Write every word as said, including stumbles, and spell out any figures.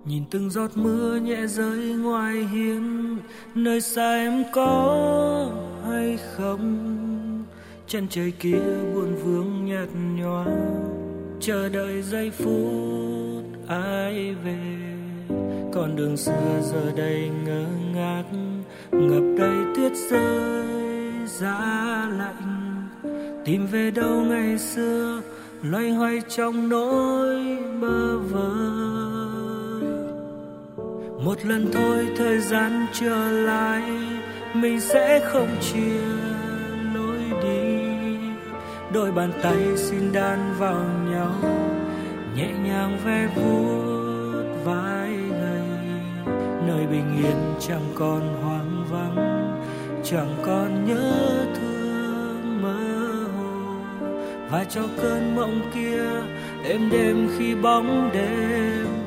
Nhìn từng giọt mưa nhẹ rơi ngoài hiên, nơi xa em có hay không? Chân trời kia buồn vương nhạt nhòa, chờ đợi giây phút ai về. Con đường xưa giờ đây ngơ ngác, ngập đầy tuyết rơi giá lạnh. Tìm về đâu ngày xưa, loay hoay trong nỗi bơ vơ. Một lần thôi thời gian trở lại, mình sẽ không chia lối đi. Đôi bàn tay xin đan vào nhau, nhẹ nhàng ve vuốt vai gầy. Nơi bình yên chẳng còn hoang vắng, chẳng còn nhớ thương mơ hồ. Và cho cơn mộng kia êm đềm khi bóng đêm